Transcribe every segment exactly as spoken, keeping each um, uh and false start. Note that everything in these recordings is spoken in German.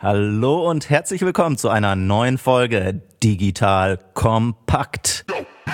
Hallo und herzlich willkommen zu einer neuen Folge Digital Kompakt.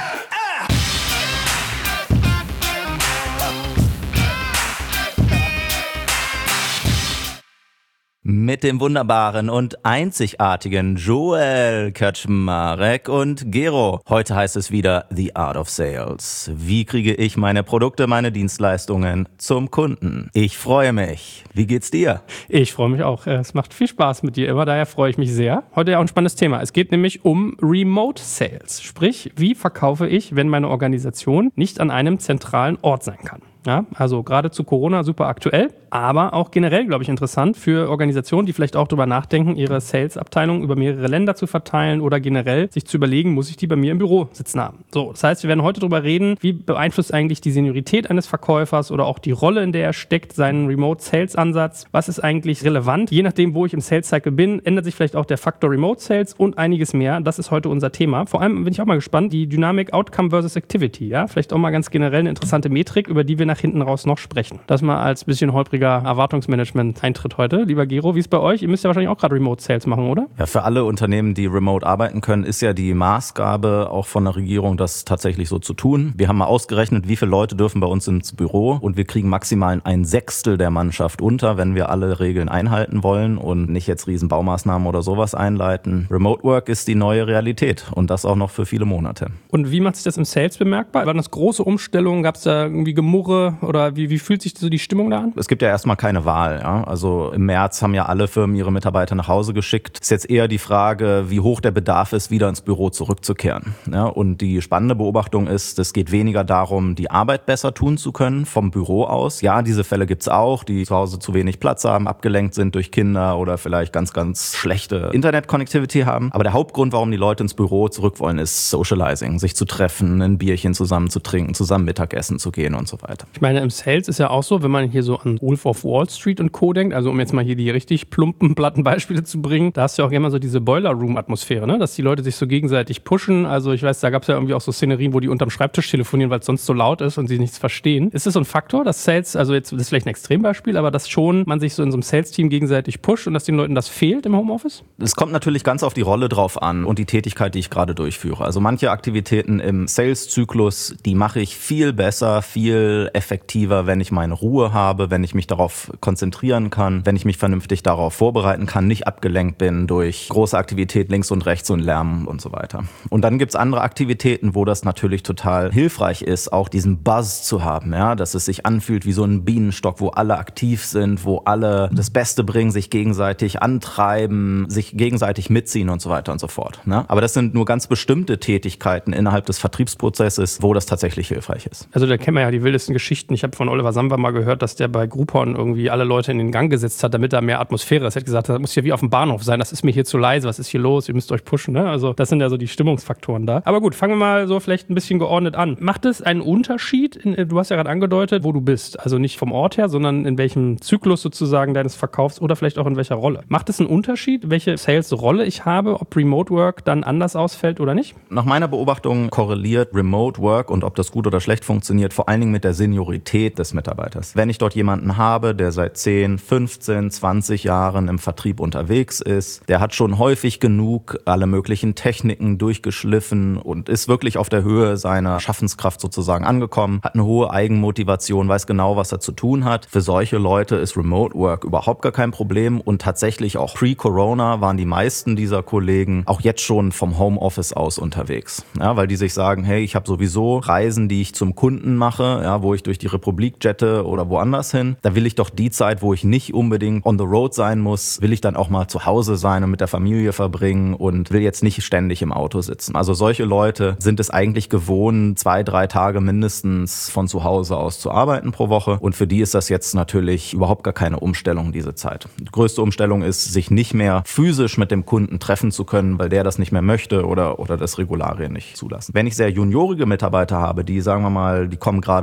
Mit dem wunderbaren und einzigartigen Joel Kaczmarek und Gero. Heute heißt es wieder The Art of Sales. Wie kriege ich meine Produkte, meine Dienstleistungen zum Kunden? Ich freue mich. Wie geht's dir? Ich freue mich auch. Es macht viel Spaß mit dir immer, daher freue ich mich sehr. Heute ja auch ein spannendes Thema. Es geht nämlich um Remote Sales. Sprich, wie verkaufe ich, wenn meine Organisation nicht an einem zentralen Ort sein kann? Ja, also gerade zu Corona super aktuell, aber auch generell, glaube ich, interessant für Organisationen, die vielleicht auch darüber nachdenken, ihre Sales-Abteilung über mehrere Länder zu verteilen oder generell sich zu überlegen, muss ich die bei mir im Büro sitzen haben. So, das heißt, wir werden heute darüber reden, wie beeinflusst eigentlich die Seniorität eines Verkäufers oder auch die Rolle, in der er steckt, seinen Remote-Sales-Ansatz. Was ist eigentlich relevant? Je nachdem, wo ich im Sales-Cycle bin, ändert sich vielleicht auch der Faktor Remote-Sales und einiges mehr. Das ist heute unser Thema. Vor allem bin ich auch mal gespannt, die Dynamik Outcome versus Activity. Ja, vielleicht auch mal ganz generell eine interessante Metrik, über die wir nach hinten raus noch sprechen. Das mal als bisschen holpriger Erwartungsmanagement-Eintritt heute. Lieber Gero, wie ist bei euch? Ihr müsst ja wahrscheinlich auch gerade Remote-Sales machen, oder? Ja, für alle Unternehmen, die remote arbeiten können, ist ja die Maßgabe auch von der Regierung, das tatsächlich so zu tun. Wir haben mal ausgerechnet, wie viele Leute dürfen bei uns ins Büro und wir kriegen maximal ein Sechstel der Mannschaft unter, wenn wir alle Regeln einhalten wollen und nicht jetzt riesen Baumaßnahmen oder sowas einleiten. Remote Work ist die neue Realität und das auch noch für viele Monate. Und wie macht sich das im Sales bemerkbar? Waren das große Umstellungen? Gab es da irgendwie Gemurre? Oder wie, wie fühlt sich so die Stimmung da an? Es gibt ja erstmal keine Wahl. Ja? Also im März haben ja alle Firmen ihre Mitarbeiter nach Hause geschickt. Es ist jetzt eher die Frage, wie hoch der Bedarf ist, wieder ins Büro zurückzukehren. Ja? Und die spannende Beobachtung ist, es geht weniger darum, die Arbeit besser tun zu können vom Büro aus. Ja, diese Fälle gibt's auch, die zu Hause zu wenig Platz haben, abgelenkt sind durch Kinder oder vielleicht ganz, ganz schlechte Internet-Connectivity haben. Aber der Hauptgrund, warum die Leute ins Büro zurück wollen, ist Socializing. Sich zu treffen, ein Bierchen zusammen zu trinken, zusammen Mittagessen zu gehen und so weiter. Ich meine, im Sales ist ja auch so, wenn man hier so an Wolf of Wall Street und Co. denkt, also um jetzt mal hier die richtig plumpen, platten Beispiele zu bringen, da hast du ja auch gerne mal so diese Boiler-Room-Atmosphäre, ne? Dass die Leute sich so gegenseitig pushen. Also ich weiß, da gab es ja irgendwie auch so Szenerien, wo die unterm Schreibtisch telefonieren, weil es sonst so laut ist und sie nichts verstehen. Ist das so ein Faktor, dass Sales, also jetzt das ist vielleicht ein Extrembeispiel, aber dass schon man sich so in so einem Sales-Team gegenseitig pusht und dass den Leuten das fehlt im Homeoffice? Es kommt natürlich ganz auf die Rolle drauf an und die Tätigkeit, die ich gerade durchführe. Also manche Aktivitäten im Sales-Zyklus, die mache ich viel besser, viel effektiver, wenn ich meine Ruhe habe, wenn ich mich darauf konzentrieren kann, wenn ich mich vernünftig darauf vorbereiten kann, nicht abgelenkt bin durch große Aktivität links und rechts und Lärm und so weiter. Und dann gibt's andere Aktivitäten, wo das natürlich total hilfreich ist, auch diesen Buzz zu haben, ja, dass es sich anfühlt wie so ein Bienenstock, wo alle aktiv sind, wo alle das Beste bringen, sich gegenseitig antreiben, sich gegenseitig mitziehen und so weiter und so fort. Ne? Aber das sind nur ganz bestimmte Tätigkeiten innerhalb des Vertriebsprozesses, wo das tatsächlich hilfreich ist. Also da kennen wir ja die wildesten Geschichten. Ich habe von Oliver Samba mal gehört, dass der bei Groupon irgendwie alle Leute in den Gang gesetzt hat, damit da mehr Atmosphäre ist. Er hat gesagt, das muss ja wie auf dem Bahnhof sein, das ist mir hier zu leise, was ist hier los, ihr müsst euch pushen. Ne? Also das sind ja so die Stimmungsfaktoren da. Aber gut, fangen wir mal so vielleicht ein bisschen geordnet an. Macht es einen Unterschied, in, du hast ja gerade angedeutet, wo du bist, also nicht vom Ort her, sondern in welchem Zyklus sozusagen deines Verkaufs oder vielleicht auch in welcher Rolle? Macht es einen Unterschied, welche Sales-Rolle ich habe, ob Remote Work dann anders ausfällt oder nicht? Nach meiner Beobachtung korreliert Remote Work und ob das gut oder schlecht funktioniert, vor allen Dingen mit der Seniorität des Mitarbeiters. Wenn ich dort jemanden habe, der seit zehn, fünfzehn, zwanzig Jahren im Vertrieb unterwegs ist, der hat schon häufig genug alle möglichen Techniken durchgeschliffen und ist wirklich auf der Höhe seiner Schaffenskraft sozusagen angekommen, hat eine hohe Eigenmotivation, weiß genau, was er zu tun hat. Für solche Leute ist Remote Work überhaupt gar kein Problem und tatsächlich auch pre-Corona waren die meisten dieser Kollegen auch jetzt schon vom Homeoffice aus unterwegs. Ja, weil die sich sagen, hey, ich habe sowieso Reisen, die ich zum Kunden mache, ja, wo ich durch die Republik jette oder woanders hin. Da will ich doch die Zeit, wo ich nicht unbedingt on the road sein muss, will ich dann auch mal zu Hause sein und mit der Familie verbringen und will jetzt nicht ständig im Auto sitzen. Also solche Leute sind es eigentlich gewohnt, zwei, drei Tage mindestens von zu Hause aus zu arbeiten pro Woche. Und für die ist das jetzt natürlich überhaupt gar keine Umstellung, diese Zeit. Die größte Umstellung ist, sich nicht mehr physisch mit dem Kunden treffen zu können, weil der das nicht mehr möchte oder, oder das Regularien nicht zulassen. Wenn ich sehr juniorige Mitarbeiter habe, die, sagen wir mal, die kommen gerade aus der Ausbildung,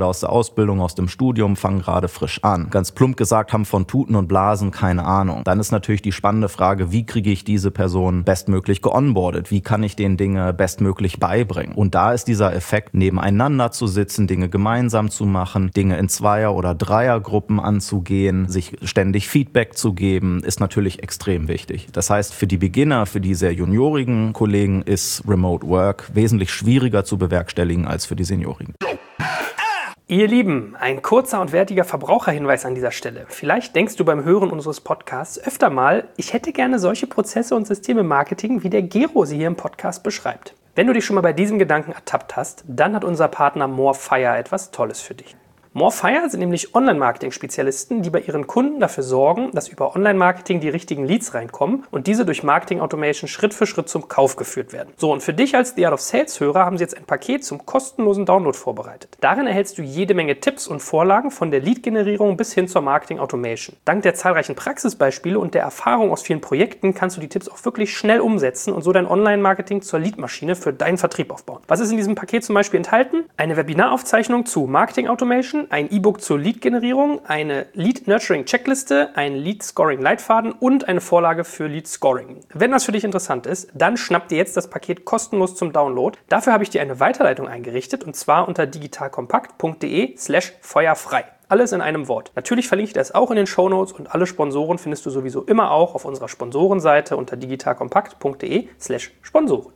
Ausbildung, aus dem Studium, fangen gerade frisch an. Ganz plump gesagt, haben von Tuten und Blasen keine Ahnung. Dann ist natürlich die spannende Frage, wie kriege ich diese Person bestmöglich geonboardet? Wie kann ich denen Dinge bestmöglich beibringen? Und da ist dieser Effekt, nebeneinander zu sitzen, Dinge gemeinsam zu machen, Dinge in Zweier- oder Dreiergruppen anzugehen, sich ständig Feedback zu geben, ist natürlich extrem wichtig. Das heißt, für die Beginner, für die sehr juniorigen Kollegen ist Remote Work wesentlich schwieriger zu bewerkstelligen als für die Seniorigen. Ihr Lieben, ein kurzer und wertiger Verbraucherhinweis an dieser Stelle. Vielleicht denkst du beim Hören unseres Podcasts öfter mal, ich hätte gerne solche Prozesse und Systeme im Marketing, wie der Gero sie hier im Podcast beschreibt. Wenn du dich schon mal bei diesem Gedanken ertappt hast, dann hat unser Partner Morefire etwas Tolles für dich. Morefire sind nämlich Online-Marketing-Spezialisten, die bei ihren Kunden dafür sorgen, dass über Online-Marketing die richtigen Leads reinkommen und diese durch Marketing-Automation Schritt für Schritt zum Kauf geführt werden. So, und für dich als The Art of Sales-Hörer haben sie jetzt ein Paket zum kostenlosen Download vorbereitet. Darin erhältst du jede Menge Tipps und Vorlagen von der Lead-Generierung bis hin zur Marketing-Automation. Dank der zahlreichen Praxisbeispiele und der Erfahrung aus vielen Projekten kannst du die Tipps auch wirklich schnell umsetzen und so dein Online-Marketing zur Lead-Maschine für deinen Vertrieb aufbauen. Was ist in diesem Paket zum Beispiel enthalten? Eine Webinaraufzeichnung zu Marketing-Automation, ein E-Book zur Lead-Generierung, eine Lead-Nurturing-Checkliste, ein Lead-Scoring-Leitfaden und eine Vorlage für Lead-Scoring. Wenn das für dich interessant ist, dann schnapp dir jetzt das Paket kostenlos zum Download. Dafür habe ich dir eine Weiterleitung eingerichtet und zwar unter digitalkompakt.de slash feuerfrei. Alles in einem Wort. Natürlich verlinke ich das auch in den Shownotes und alle Sponsoren findest du sowieso immer auch auf unserer Sponsorenseite unter digitalkompakt.de slash Sponsoren.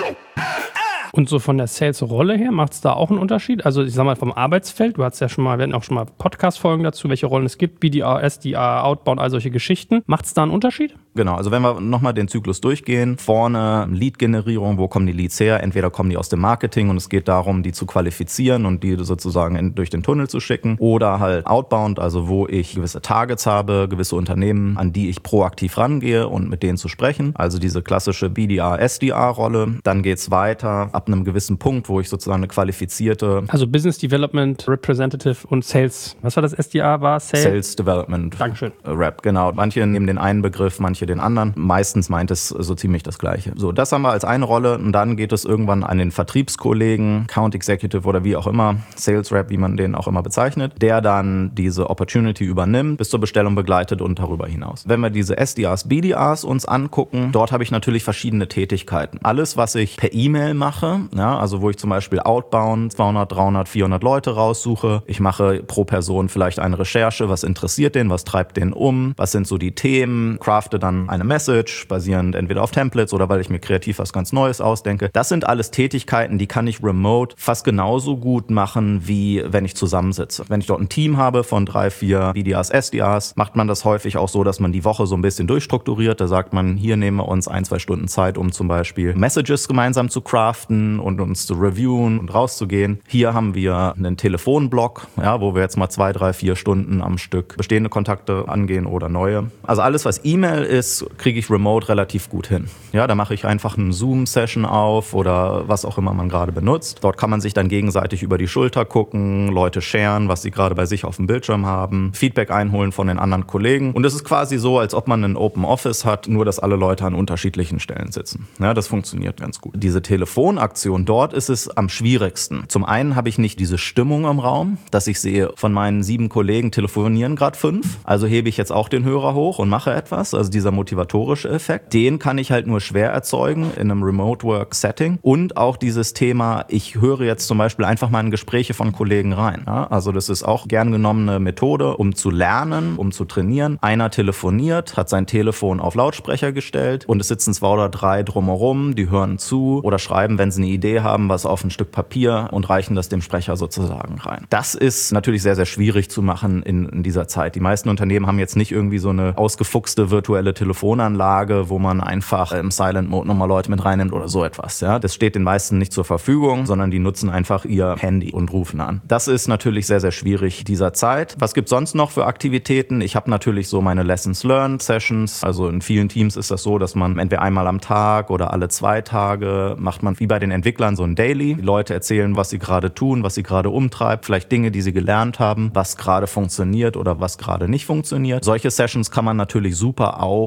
Und so von der Sales-Rolle her, macht es da auch einen Unterschied? Also ich sag mal vom Arbeitsfeld, du hast ja schon mal, wir hatten auch schon mal Podcast-Folgen dazu, welche Rollen es gibt, B D R, S D R, Outbound, all solche Geschichten. Macht es da einen Unterschied? Genau, also wenn wir nochmal den Zyklus durchgehen, vorne Lead-Generierung, wo kommen die Leads her? Entweder kommen die aus dem Marketing und es geht darum, die zu qualifizieren und die sozusagen in, durch den Tunnel zu schicken. Oder halt Outbound, also wo ich gewisse Targets habe, gewisse Unternehmen, an die ich proaktiv rangehe und mit denen zu sprechen. Also diese klassische B D R, S D R-Rolle. Dann geht's weiter ab einem gewissen Punkt, wo ich sozusagen eine qualifizierte... Also Business Development, Representative und Sales. Was war das S D R? War Sales? Sales Development. Dankeschön. Rep, genau. Manche nehmen den einen Begriff, manche den anderen. Meistens meint es so ziemlich das Gleiche. So, das haben wir als eine Rolle und dann geht es irgendwann an den Vertriebskollegen, Account Executive oder wie auch immer, Sales Rep, wie man den auch immer bezeichnet, der dann diese Opportunity übernimmt, bis zur Bestellung begleitet und darüber hinaus. Wenn wir diese S D Rs, B D Rs uns angucken, dort habe ich natürlich verschiedene Tätigkeiten. Alles, was ich per E-Mail mache, ja, also wo ich zum Beispiel Outbound zweihundert, dreihundert, vierhundert Leute raussuche. Ich mache pro Person vielleicht eine Recherche, was interessiert den, was treibt den um, was sind so die Themen, crafte dann eine Message, basierend entweder auf Templates oder weil ich mir kreativ was ganz Neues ausdenke. Das sind alles Tätigkeiten, die kann ich remote fast genauso gut machen, wie wenn ich zusammensitze. Wenn ich dort ein Team habe von drei, vier B D Rs, S D Rs, macht man das häufig auch so, dass man die Woche so ein bisschen durchstrukturiert. Da sagt man, hier nehmen wir uns ein, zwei Stunden Zeit, um zum Beispiel Messages gemeinsam zu craften und uns zu reviewen und rauszugehen. Hier haben wir einen Telefonblock, ja, wo wir jetzt mal zwei, drei, vier Stunden am Stück bestehende Kontakte angehen oder neue. Also alles, was E-Mail ist, kriege ich remote relativ gut hin. Ja, da mache ich einfach eine Zoom-Session auf oder was auch immer man gerade benutzt. Dort kann man sich dann gegenseitig über die Schulter gucken, Leute sharen, was sie gerade bei sich auf dem Bildschirm haben, Feedback einholen von den anderen Kollegen. Und es ist quasi so, als ob man ein Open Office hat, nur dass alle Leute an unterschiedlichen Stellen sitzen. Ja, das funktioniert ganz gut. Diese Telefonaktion, dort ist es am schwierigsten. Zum einen habe ich nicht diese Stimmung im Raum, dass ich sehe, von meinen sieben Kollegen telefonieren gerade fünf. Also hebe ich jetzt auch den Hörer hoch und mache etwas. Also dieser motivatorische Effekt, den kann ich halt nur schwer erzeugen in einem Remote-Work-Setting. Und auch dieses Thema, ich höre jetzt zum Beispiel einfach mal in Gespräche von Kollegen rein. Ja, also das ist auch gern genommene Methode, um zu lernen, um zu trainieren. Einer telefoniert, hat sein Telefon auf Lautsprecher gestellt und es sitzen zwei oder drei drumherum, die hören zu oder schreiben, wenn sie eine Idee haben, was auf ein Stück Papier und reichen das dem Sprecher sozusagen rein. Das ist natürlich sehr, sehr schwierig zu machen in, in dieser Zeit. Die meisten Unternehmen haben jetzt nicht irgendwie so eine ausgefuchste virtuelle Telefonanlage, wo man einfach im Silent Mode nochmal Leute mit reinnimmt oder so etwas. Ja, das steht den meisten nicht zur Verfügung, sondern die nutzen einfach ihr Handy und rufen an. Das ist natürlich sehr, sehr schwierig dieser Zeit. Was gibt's sonst noch für Aktivitäten? Ich habe natürlich so meine Lessons Learned Sessions. Also in vielen Teams ist das so, dass man entweder einmal am Tag oder alle zwei Tage macht man wie bei den Entwicklern so ein Daily. Die Leute erzählen, was sie gerade tun, was sie gerade umtreibt, vielleicht Dinge, die sie gelernt haben, was gerade funktioniert oder was gerade nicht funktioniert. Solche Sessions kann man natürlich super auch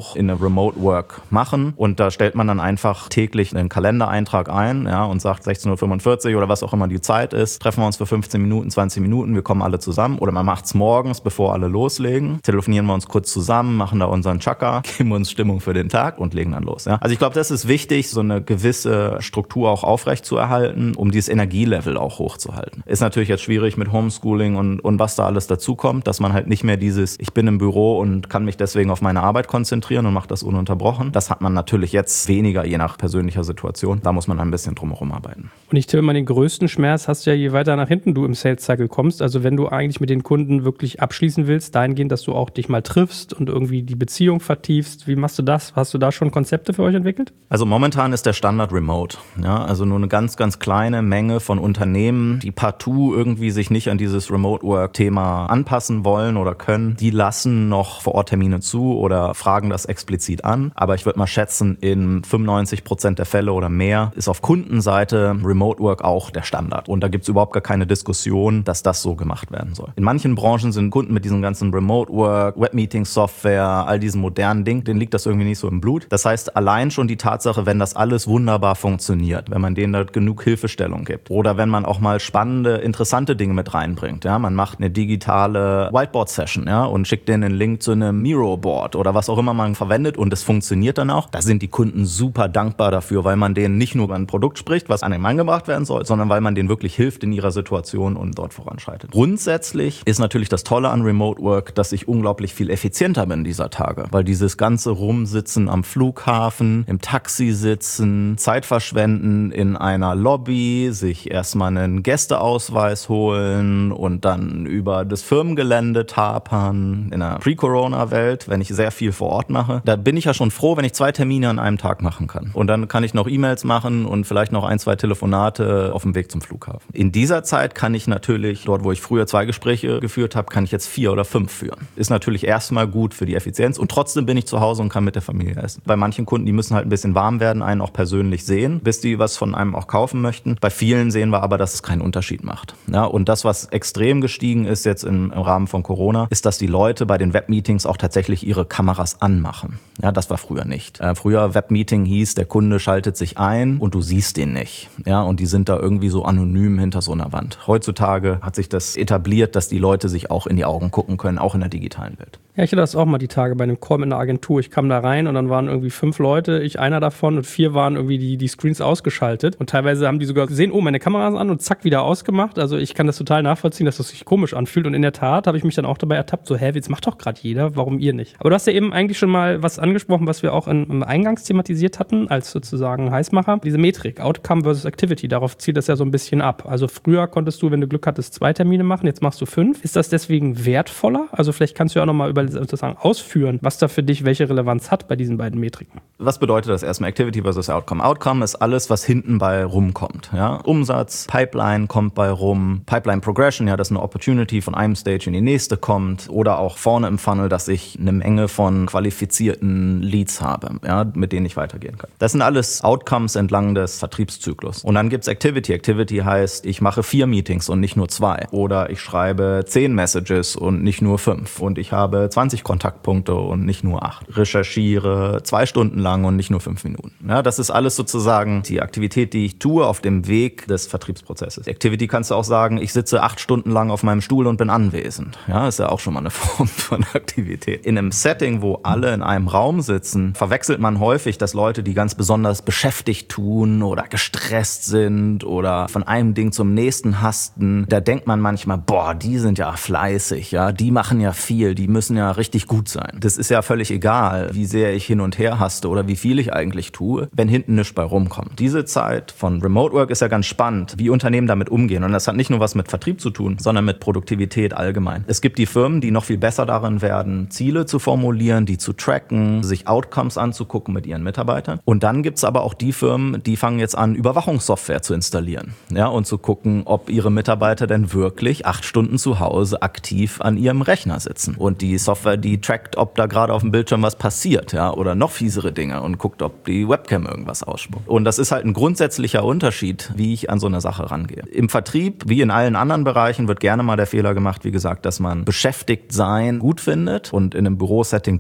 auch in eine Remote Work machen. Und da stellt man dann einfach täglich einen Kalendereintrag ein, ja, und sagt sechzehn Uhr fünfundvierzig oder was auch immer die Zeit ist, treffen wir uns für fünfzehn Minuten, zwanzig Minuten, wir kommen alle zusammen. Oder man macht es morgens, bevor alle loslegen, telefonieren wir uns kurz zusammen, machen da unseren Chaka, geben uns Stimmung für den Tag und legen dann los. Ja. Also ich glaube, das ist wichtig, so eine gewisse Struktur auch aufrechtzuerhalten, um dieses Energielevel auch hochzuhalten. Ist natürlich jetzt schwierig mit Homeschooling und, und was da alles dazukommt, dass man halt nicht mehr dieses, ich bin im Büro und kann mich deswegen auf meine Arbeit konzentrieren und mache das ununterbrochen. Das hat man natürlich jetzt weniger, je nach persönlicher Situation. Da muss man ein bisschen drumherum arbeiten. Und ich tippe mal, den größten Schmerz hast du ja, je weiter nach hinten du im Sales Cycle kommst. Also wenn du eigentlich mit den Kunden wirklich abschließen willst, dahingehend, dass du auch dich mal triffst und irgendwie die Beziehung vertiefst. Wie machst du das? Hast du da schon Konzepte für euch entwickelt? Also momentan ist der Standard Remote. Ja, also nur eine ganz, ganz kleine Menge von Unternehmen, die partout irgendwie sich nicht an dieses Remote-Work-Thema anpassen wollen oder können, die lassen noch Vor-Ort-Termine zu oder fragen das explizit an. Aber ich würde mal schätzen, in fünfundneunzig Prozent der Fälle oder mehr ist auf Kundenseite Remote-Work auch der Standard. Und da gibt es überhaupt gar keine Diskussion, dass das so gemacht werden soll. In manchen Branchen sind Kunden mit diesem ganzen Remote-Work, Webmeeting-Software, all diesen modernen Dingen, denen liegt das irgendwie nicht so im Blut. Das heißt, allein schon die Tatsache, wenn das alles wunderbar funktioniert, wenn man denen da genug Hilfestellung gibt oder wenn man auch mal spannende, interessante Dinge mit reinbringt. Ja, man macht eine digitale Whiteboard-Session, ja, und schickt denen einen Link zu einem Miro-Board oder was auch immer man verwendet und es funktioniert dann auch. Da sind die Kunden super dankbar dafür, weil man denen nicht nur über ein Produkt spricht, was an den Mann gebracht werden soll, sondern weil man denen wirklich hilft in ihrer Situation und dort voranschreitet. Grundsätzlich ist natürlich das Tolle an Remote Work, dass ich unglaublich viel effizienter bin dieser Tage, weil dieses ganze Rumsitzen am Flughafen, im Taxi sitzen, Zeit verschwenden in einer Lobby, sich erstmal einen Gästeausweis holen und dann über das Firmengelände tapern in einer Pre-Corona-Welt, wenn ich sehr viel vor Ort mache. Da bin ich ja schon froh, wenn ich zwei Termine an einem Tag machen kann. Und dann kann ich noch E-Mails machen und vielleicht noch ein, zwei Telefonate auf dem Weg zum Flughafen. In dieser Zeit kann ich natürlich, dort wo ich früher zwei Gespräche geführt habe, kann ich jetzt vier oder fünf führen. Ist natürlich erstmal gut für die Effizienz und trotzdem bin ich zu Hause und kann mit der Familie essen. Bei manchen Kunden, die müssen halt ein bisschen warm werden, einen auch persönlich sehen, bis die was von einem auch kaufen möchten. Bei vielen sehen wir aber, dass es keinen Unterschied macht. Ja, und das, was extrem gestiegen ist jetzt im, im Rahmen von Corona, ist, dass die Leute bei den Webmeetings auch tatsächlich ihre Kameras anmachen. Ja, das war früher nicht. Äh, früher Webmeeting hieß, der Kunde schaltet sich ein und du siehst den nicht. Ja, und die sind da irgendwie so anonym hinter so einer Wand. Heutzutage hat sich das etabliert, dass die Leute sich auch in die Augen gucken können, auch in der digitalen Welt. Ja, ich hatte das auch mal die Tage bei einem Call in der Agentur. Ich kam da rein und dann waren irgendwie fünf Leute, ich einer davon und vier waren irgendwie die, die Screens ausgeschaltet. Und teilweise haben die sogar gesehen, oh, meine Kamera ist an und zack, wieder ausgemacht. Also ich kann das total nachvollziehen, dass das sich komisch anfühlt. Und in der Tat habe ich mich dann auch dabei ertappt, so, hä, jetzt macht doch gerade jeder, warum ihr nicht? Aber du hast ja eben eigentlich schon mal was angesprochen, was wir auch in, im Eingangs thematisiert hatten, als sozusagen Heißmacher. Diese Metrik, Outcome versus Activity, darauf zielt das ja so ein bisschen ab. Also früher konntest du, wenn du Glück hattest, zwei Termine machen, jetzt machst du fünf. Ist das deswegen wertvoller? Also vielleicht kannst du ja auch nochmal über sozusagen ausführen, was da für dich welche Relevanz hat bei diesen beiden Metriken. Was bedeutet das erstmal Activity versus Outcome? Outcome ist alles, was hinten bei rumkommt. Ja? Umsatz, Pipeline kommt bei rum, Pipeline Progression, ja, dass eine Opportunity von einem Stage in die nächste kommt oder auch vorne im Funnel, dass ich eine Menge von qualifizierten Leads habe, ja, mit denen ich weitergehen kann. Das sind alles Outcomes entlang des Vertriebszyklus. Und dann gibt's Activity. Activity heißt, ich mache vier Meetings und nicht nur zwei. Oder ich schreibe zehn Messages und nicht nur fünf. Und ich habe zwanzig Kontaktpunkte und nicht nur acht. Recherchiere zwei Stunden lang und nicht nur fünf Minuten. Ja, das ist alles sozusagen die Aktivität, die ich tue auf dem Weg des Vertriebsprozesses. Activity kannst du auch sagen, ich sitze acht Stunden lang auf meinem Stuhl und bin anwesend. Ja, ist ja auch schon mal eine Form von Aktivität. In einem Setting, wo alle in einem Raum sitzen, verwechselt man häufig, dass Leute, die ganz besonders beschäftigt tun oder gestresst sind oder von einem Ding zum nächsten hasten, da denkt man manchmal, boah, die sind ja fleißig, ja, die machen ja viel, die müssen ja richtig gut sein. Das ist ja völlig egal, wie sehr ich hin und her haste oder wie viel ich eigentlich tue, wenn hinten nichts bei rumkommt. Diese Zeit von Remote Work ist ja ganz spannend, wie Unternehmen damit umgehen. Und das hat nicht nur was mit Vertrieb zu tun, sondern mit Produktivität allgemein. Es gibt die Firmen, die noch viel besser darin werden, Ziele zu formulieren, die zu tracken, sich Outcomes anzugucken mit ihren Mitarbeitern. Und dann gibt's aber auch die Firmen, die fangen jetzt an, Überwachungssoftware zu installieren, ja, und zu gucken, ob ihre Mitarbeiter denn wirklich acht Stunden zu Hause aktiv an ihrem Rechner sitzen. Und die Software, die trackt, ob da gerade auf dem Bildschirm was passiert, ja, oder noch fiesere Dinge und guckt, ob die Webcam irgendwas ausspuckt. Und das ist halt ein grundsätzlicher Unterschied, wie ich an so eine Sache rangehe. Im Vertrieb, wie in allen anderen Bereichen, wird gerne mal der Fehler gemacht, wie gesagt, dass man beschäftigt sein gut findet und in einem Bürosetting, das, das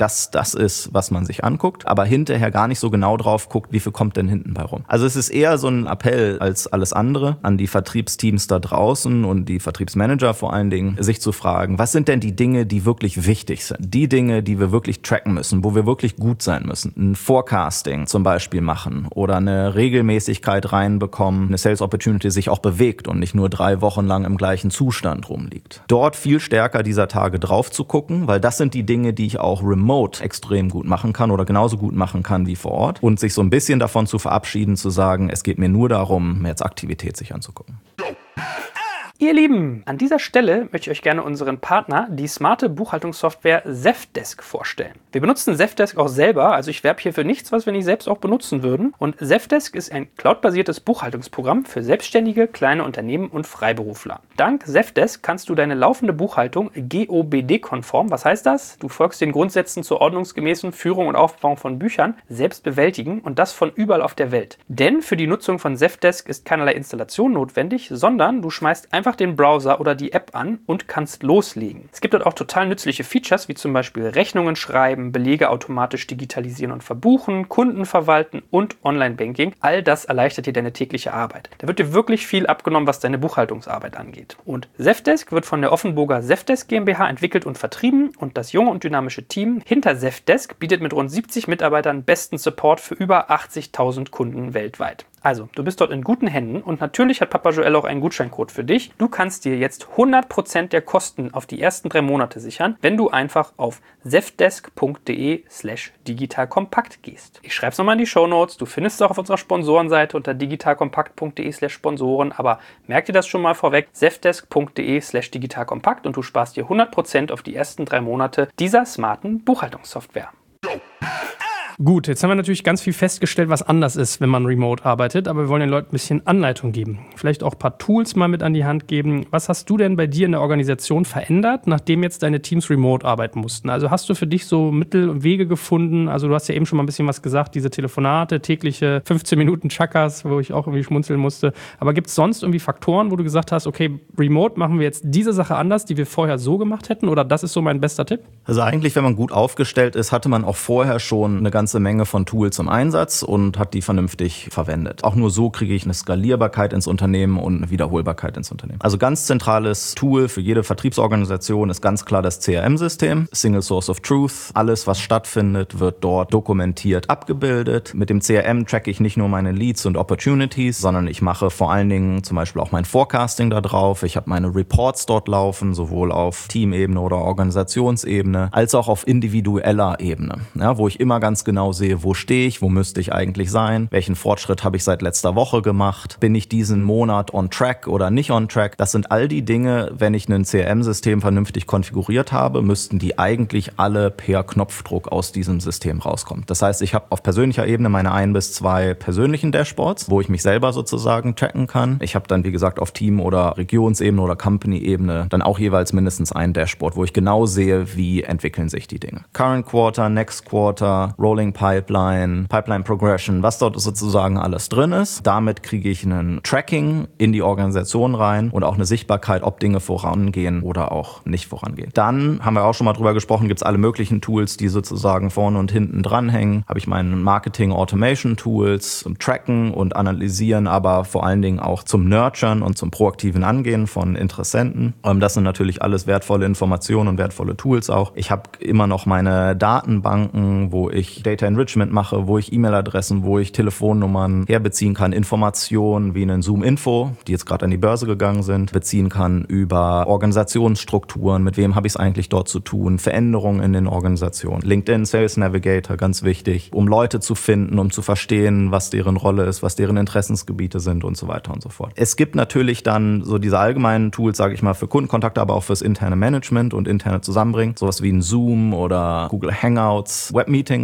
das ist, was man sich anguckt, aber hinterher gar nicht so genau drauf guckt, wie viel kommt denn hinten bei rum. Also es ist eher so ein Appell als alles andere an die Vertriebsteams da draußen und die Vertriebsmanager vor allen Dingen, sich zu fragen, was sind denn die Dinge, die wirklich wichtig sind? Die Dinge, die wir wirklich tracken müssen, wo wir wirklich gut sein müssen. Ein Forecasting zum Beispiel machen oder eine Regelmäßigkeit reinbekommen, eine Sales Opportunity sich auch bewegt und nicht nur drei Wochen lang im gleichen Zustand rumliegt. Dort viel stärker dieser Tage drauf zu gucken, weil das sind die Dinge, die ich auch remote extrem gut machen kann oder genauso gut machen kann wie vor Ort und sich so ein bisschen davon zu verabschieden, zu sagen, es geht mir nur darum, jetzt Aktivität sich anzugucken. Ihr Lieben, an dieser Stelle möchte ich euch gerne unseren Partner, die smarte Buchhaltungssoftware Zendesk, vorstellen. Wir benutzen Zendesk auch selber, also ich werbe hier für nichts, was wir nicht selbst auch benutzen würden. Und Zendesk ist ein cloudbasiertes Buchhaltungsprogramm für Selbstständige, kleine Unternehmen und Freiberufler. Dank Zendesk kannst du deine laufende Buchhaltung G O B D-konform, was heißt das? Du folgst den Grundsätzen zur ordnungsgemäßen Führung und Aufbau von Büchern, selbst bewältigen und das von überall auf der Welt. Denn für die Nutzung von Zendesk ist keinerlei Installation notwendig, sondern du schmeißt einfach den Browser oder die App an und kannst loslegen. Es gibt dort auch total nützliche Features, wie zum Beispiel Rechnungen schreiben, Belege automatisch digitalisieren und verbuchen, Kunden verwalten und Online-Banking. All das erleichtert dir deine tägliche Arbeit. Da wird dir wirklich viel abgenommen, was deine Buchhaltungsarbeit angeht. Und Zendesk wird von der Offenburger Zendesk GmbH entwickelt und vertrieben und das junge und dynamische Team hinter Zendesk bietet mit rund siebzig Mitarbeitern besten Support für über achtzigtausend Kunden weltweit. Also, du bist dort in guten Händen und natürlich hat Papa Joel auch einen Gutscheincode für dich. Du kannst dir jetzt hundert Prozent der Kosten auf die ersten drei Monate sichern, wenn du einfach auf zendesk.de slash digitalkompakt gehst. Ich schreibe es nochmal in die Shownotes. Du findest es auch auf unserer Sponsorenseite unter digitalkompakt.de slash Sponsoren, aber merk dir das schon mal vorweg, zendesk.de slash digitalkompakt und du sparst dir hundert Prozent auf die ersten drei Monate dieser smarten Buchhaltungssoftware. Gut, jetzt haben wir natürlich ganz viel festgestellt, was anders ist, wenn man remote arbeitet, aber wir wollen den Leuten ein bisschen Anleitung geben. Vielleicht auch ein paar Tools mal mit an die Hand geben. Was hast du denn bei dir in der Organisation verändert, nachdem jetzt deine Teams remote arbeiten mussten? Also hast du für dich so Mittel und Wege gefunden? Also du hast ja eben schon mal ein bisschen was gesagt, diese Telefonate, tägliche fünfzehn Minuten Chakas, wo ich auch irgendwie schmunzeln musste. Aber gibt es sonst irgendwie Faktoren, wo du gesagt hast, okay, remote machen wir jetzt diese Sache anders, die wir vorher so gemacht hätten? Oder das ist so mein bester Tipp? Also eigentlich, wenn man gut aufgestellt ist, hatte man auch vorher schon eine ganze Menge von Tools im Einsatz und hat die vernünftig verwendet. Auch nur so kriege ich eine Skalierbarkeit ins Unternehmen und eine Wiederholbarkeit ins Unternehmen. Also ganz zentrales Tool für jede Vertriebsorganisation ist ganz klar das C R M-System, Single Source of Truth. Alles, was stattfindet, wird dort dokumentiert abgebildet. Mit dem C R M tracke ich nicht nur meine Leads und Opportunities, sondern ich mache vor allen Dingen zum Beispiel auch mein Forecasting da drauf. Ich habe meine Reports dort laufen, sowohl auf Teamebene oder Organisationsebene, als auch auf individueller Ebene, ja, wo ich immer ganz genau sehe, wo stehe ich, wo müsste ich eigentlich sein, welchen Fortschritt habe ich seit letzter Woche gemacht, bin ich diesen Monat on track oder nicht on track. Das sind all die Dinge, wenn ich ein C R M-System vernünftig konfiguriert habe, müssten die eigentlich alle per Knopfdruck aus diesem System rauskommen. Das heißt, ich habe auf persönlicher Ebene meine ein bis zwei persönlichen Dashboards, wo ich mich selber sozusagen tracken kann. Ich habe dann, wie gesagt, auf Team- oder Regionsebene oder Company-Ebene dann auch jeweils mindestens ein Dashboard, wo ich genau sehe, wie entwickeln sich die Dinge. Current Quarter, Next Quarter, Rolling Pipeline, Pipeline Progression, was dort sozusagen alles drin ist. Damit kriege ich ein Tracking in die Organisation rein und auch eine Sichtbarkeit, ob Dinge vorangehen oder auch nicht vorangehen. Dann haben wir auch schon mal drüber gesprochen, gibt es alle möglichen Tools, die sozusagen vorne und hinten dranhängen. Habe ich meine Marketing Automation Tools zum Tracken und Analysieren, aber vor allen Dingen auch zum Nurturen und zum proaktiven Angehen von Interessenten. Das sind natürlich alles wertvolle Informationen und wertvolle Tools auch. Ich habe immer noch meine Datenbanken, wo ich Data Enrichment mache, wo ich E-Mail-Adressen, wo ich Telefonnummern herbeziehen kann, Informationen wie einen Zoom-Info, die jetzt gerade an die Börse gegangen sind, beziehen kann über Organisationsstrukturen, mit wem habe ich es eigentlich dort zu tun, Veränderungen in den Organisationen. LinkedIn, Sales Navigator, ganz wichtig, um Leute zu finden, um zu verstehen, was deren Rolle ist, was deren Interessensgebiete sind und so weiter und so fort. Es gibt natürlich dann so diese allgemeinen Tools, sage ich mal, für Kundenkontakte, aber auch fürs interne Management und interne Zusammenbringen, sowas wie ein Zoom oder Google Hangouts, Webmeeting, Software,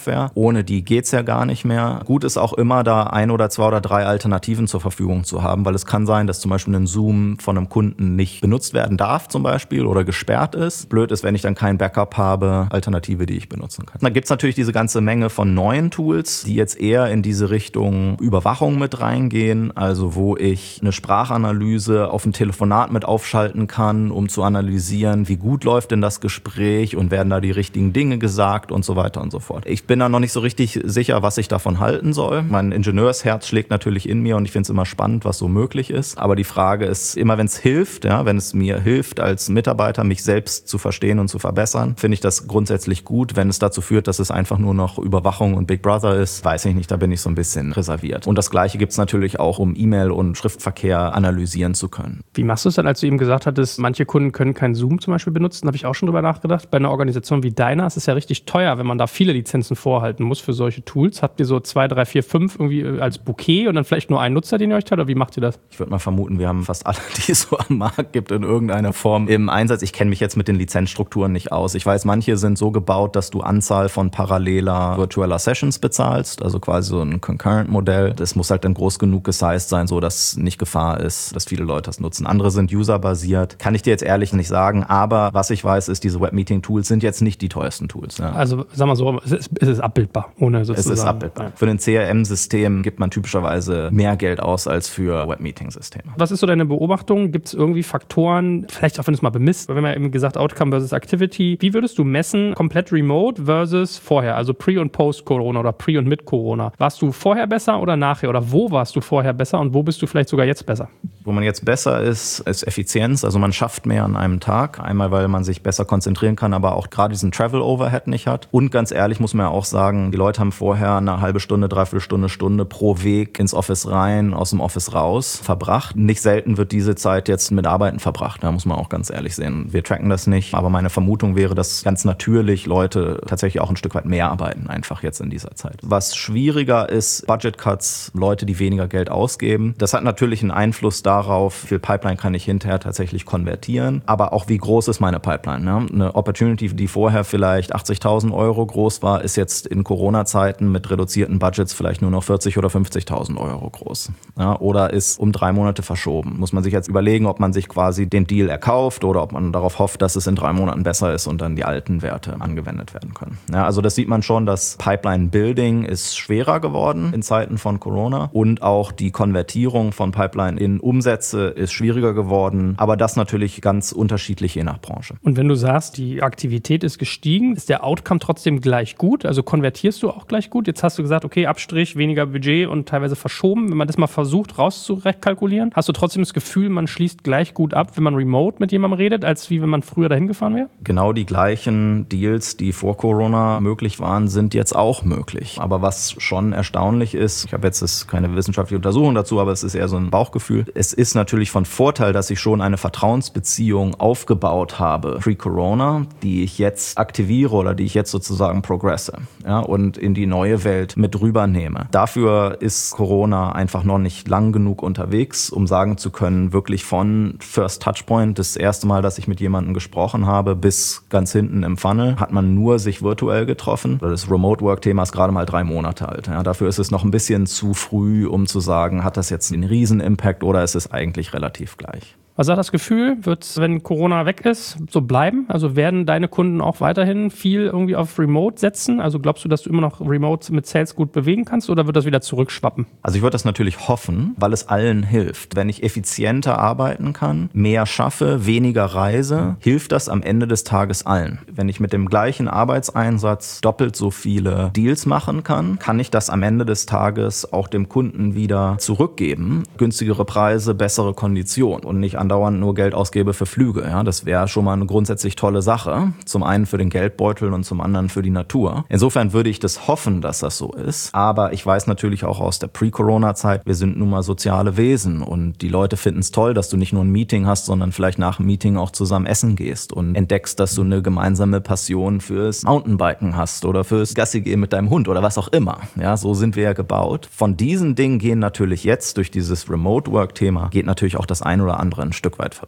Software. Ohne die geht's ja gar nicht mehr. Gut ist auch immer, da ein oder zwei oder drei Alternativen zur Verfügung zu haben, weil es kann sein, dass zum Beispiel ein Zoom von einem Kunden nicht benutzt werden darf zum Beispiel oder gesperrt ist. Blöd ist, wenn ich dann kein Backup habe, Alternative, die ich benutzen kann. Dann gibt's natürlich diese ganze Menge von neuen Tools, die jetzt eher in diese Richtung Überwachung mit reingehen, also wo ich eine Sprachanalyse auf ein Telefonat mit aufschalten kann, um zu analysieren, wie gut läuft denn das Gespräch und werden da die richtigen Dinge gesagt und so weiter und so fort. Ich bin da noch nicht so richtig sicher, was ich davon halten soll. Mein Ingenieursherz schlägt natürlich in mir und ich finde es immer spannend, was so möglich ist. Aber die Frage ist immer, wenn es hilft, ja, wenn es mir hilft als Mitarbeiter, mich selbst zu verstehen und zu verbessern, finde ich das grundsätzlich gut. Wenn es dazu führt, dass es einfach nur noch Überwachung und Big Brother ist, weiß ich nicht, da bin ich so ein bisschen reserviert. Und das Gleiche gibt es natürlich auch, um E-Mail und Schriftverkehr analysieren zu können. Wie machst du es dann, als du eben gesagt hattest, manche Kunden können kein Zoom zum Beispiel benutzen? Da habe ich auch schon drüber nachgedacht. Bei einer Organisation wie deiner ist es ja richtig teuer, wenn man da viele Lizenzen vorhalten muss für solche Tools. Habt ihr so zwei, drei, vier, fünf irgendwie als Bouquet und dann vielleicht nur einen Nutzer, den ihr euch teilt? Oder wie macht ihr das? Ich würde mal vermuten, wir haben fast alle, die es so am Markt gibt, in irgendeiner Form im Einsatz. Ich kenne mich jetzt mit den Lizenzstrukturen nicht aus. Ich weiß, manche sind so gebaut, dass du Anzahl von paralleler virtueller Sessions bezahlst, also quasi so ein Concurrent-Modell. Das muss halt dann groß genug gesized sein, so dass nicht Gefahr ist, dass viele Leute das nutzen. Andere sind userbasiert. Kann ich dir jetzt ehrlich nicht sagen, aber was ich weiß, ist, diese Webmeeting-Tools sind jetzt nicht die teuersten Tools. Ja. Also sag mal so, es ist, es ist abbildbar, ohne sozusagen. Es ist abbildbar. Für ein C R M-System gibt man typischerweise mehr Geld aus als für Webmeeting-Systeme. Was ist so deine Beobachtung? Gibt es irgendwie Faktoren, vielleicht auch wenn du es mal bemisst, wir haben ja eben gesagt, Outcome versus Activity. Wie würdest du messen, komplett remote versus vorher, also Pre- und Post-Corona oder Pre- und Mit-Corona? Warst du vorher besser oder nachher? Oder wo warst du vorher besser und wo bist du vielleicht sogar jetzt besser? Wo man jetzt besser ist, ist Effizienz. Also man schafft mehr an einem Tag. Einmal, weil man sich besser konzentrieren kann, aber auch gerade diesen Travel-Overhead nicht hat. Und ganz ehrlich muss man ja auch sagen, die Leute haben vorher eine halbe Stunde, dreiviertel Stunde, Stunde pro Weg ins Office rein, aus dem Office raus verbracht. Nicht selten wird diese Zeit jetzt mit Arbeiten verbracht. Da muss man auch ganz ehrlich sehen. Wir tracken das nicht. Aber meine Vermutung wäre, dass ganz natürlich Leute tatsächlich auch ein Stück weit mehr arbeiten, einfach jetzt in dieser Zeit. Was schwieriger ist, Budget Cuts, Leute, die weniger Geld ausgeben. Das hat natürlich einen Einfluss darauf, wie viel Pipeline kann ich hinterher tatsächlich konvertieren, aber auch wie groß ist meine Pipeline. Ne? Eine Opportunity, die vorher vielleicht achtzigtausend Euro groß war, ist jetzt in Corona-Zeiten mit reduzierten Budgets vielleicht nur noch vierzig oder fünfzigtausend Euro groß. Ja? Oder ist um drei Monate verschoben. Muss man sich jetzt überlegen, ob man sich quasi den Deal erkauft oder ob man darauf hofft, dass es in drei Monaten besser ist und dann die alten Werte angewendet werden können. Ja, also das sieht man schon, dass Pipeline-Building ist schwerer geworden in Zeiten von Corona und auch die Konvertierung von Pipeline in Umsätze ist schwieriger geworden, aber das natürlich ganz unterschiedlich je nach Branche. Und wenn du sagst, die Aktivität ist gestiegen, ist der Outcome trotzdem gleich gut? Also konvertierst du auch gleich gut? Jetzt hast du gesagt, okay, Abstrich, weniger Budget und teilweise verschoben. Wenn man das mal versucht rauszukalkulieren, hast du trotzdem das Gefühl, man schließt gleich gut ab, wenn man remote mit jemandem redet, als wie wenn man früher dahin gefahren wäre? Genau die gleichen Deals, die vor Corona möglich waren, sind jetzt auch möglich. Aber was schon erstaunlich ist, ich habe jetzt das keine wissenschaftliche Untersuchung dazu, aber es ist eher so ein Bauchgefühl. Es ist natürlich von Vorteil, dass ich schon eine Vertrauensbeziehung aufgebaut habe pre-Corona, die ich jetzt aktiviere oder die ich jetzt sozusagen progresse, ja, und in die neue Welt mit rübernehme. Dafür ist Corona einfach noch nicht lang genug unterwegs, um sagen zu können, wirklich von First Touchpoint, das erste Mal, dass ich mit jemandem gesprochen habe, bis ganz hinten im Funnel, hat man nur sich virtuell getroffen. Das Remote-Work-Thema ist gerade mal drei Monate alt. Ja, dafür ist es noch ein bisschen zu früh, um zu sagen, hat das jetzt einen riesen Impact oder ist es eigentlich relativ gleich? Was hat das Gefühl, wird es, wenn Corona weg ist, so bleiben? Also werden deine Kunden auch weiterhin viel irgendwie auf Remote setzen? Also glaubst du, dass du immer noch Remote mit Sales gut bewegen kannst oder wird das wieder zurückschwappen? Also ich würde das natürlich hoffen, weil es allen hilft. Wenn ich effizienter arbeiten kann, mehr schaffe, weniger reise, hilft das am Ende des Tages allen. Wenn ich mit dem gleichen Arbeitseinsatz doppelt so viele Deals machen kann, kann ich das am Ende des Tages auch dem Kunden wieder zurückgeben. Günstigere Preise, bessere Konditionen und nicht andauernd nur Geld ausgebe für Flüge. Ja, das wäre schon mal eine grundsätzlich tolle Sache. Zum einen für den Geldbeutel und zum anderen für die Natur. Insofern würde ich das hoffen, dass das so ist. Aber ich weiß natürlich auch aus der Pre-Corona-Zeit, wir sind nun mal soziale Wesen und die Leute finden es toll, dass du nicht nur ein Meeting hast, sondern vielleicht nach dem Meeting auch zusammen essen gehst und entdeckst, dass du eine gemeinsame Passion fürs Mountainbiken hast oder fürs Gassi gehen mit deinem Hund oder was auch immer. Ja, so sind wir ja gebaut. Von diesen Dingen gehen natürlich jetzt durch dieses Remote-Work-Thema geht natürlich auch das ein oder andere ein Stück weit verloren.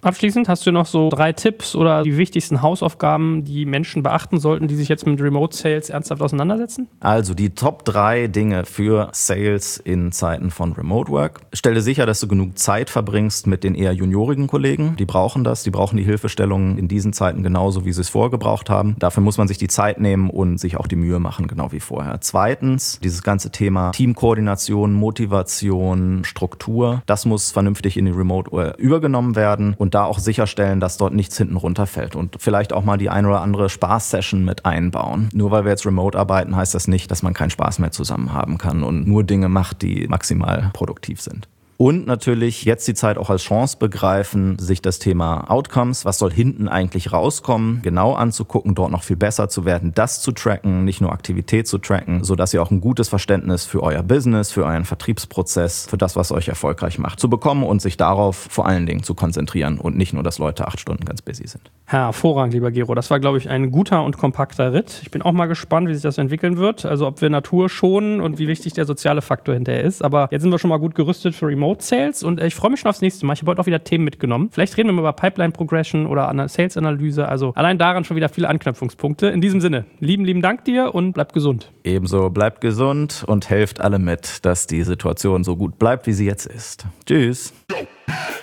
Abschließend hast du noch so drei Tipps oder die wichtigsten Hausaufgaben, die Menschen beachten sollten, die sich jetzt mit Remote Sales ernsthaft auseinandersetzen? Also die Top drei Dinge für Sales in Zeiten von Remote Work. Stelle sicher, dass du genug Zeit verbringst mit den eher juniorigen Kollegen. Die brauchen das, die brauchen die Hilfestellung in diesen Zeiten genauso, wie sie es vorgebraucht haben. Dafür muss man sich die Zeit nehmen und sich auch die Mühe machen, genau wie vorher. Zweitens, dieses ganze Thema Teamkoordination, Motivation, Struktur, das muss vernünftig in die Remote Work übergenommen werden und da auch sicherstellen, dass dort nichts hinten runterfällt und vielleicht auch mal die ein oder andere Spaß-Session mit einbauen. Nur weil wir jetzt remote arbeiten, heißt das nicht, dass man keinen Spaß mehr zusammen haben kann und nur Dinge macht, die maximal produktiv sind. Und natürlich jetzt die Zeit auch als Chance begreifen, sich das Thema Outcomes, was soll hinten eigentlich rauskommen, genau anzugucken, dort noch viel besser zu werden, das zu tracken, nicht nur Aktivität zu tracken, sodass ihr auch ein gutes Verständnis für euer Business, für euren Vertriebsprozess, für das, was euch erfolgreich macht, zu bekommen und sich darauf vor allen Dingen zu konzentrieren und nicht nur, dass Leute acht Stunden ganz busy sind. Hervorragend, lieber Gero. Das war, glaube ich, ein guter und kompakter Ritt. Ich bin auch mal gespannt, wie sich das entwickeln wird. Also ob wir Natur schonen und wie wichtig der soziale Faktor hinterher ist. Aber jetzt sind wir schon mal gut gerüstet für Remote Sales und ich freue mich schon aufs nächste Mal. Ich habe heute auch wieder Themen mitgenommen. Vielleicht reden wir mal über Pipeline Progression oder Sales Analyse. Also allein daran schon wieder viele Anknüpfungspunkte. In diesem Sinne, lieben, lieben Dank dir und bleib gesund. Ebenso, bleibt gesund und helft alle mit, dass die Situation so gut bleibt, wie sie jetzt ist. Tschüss.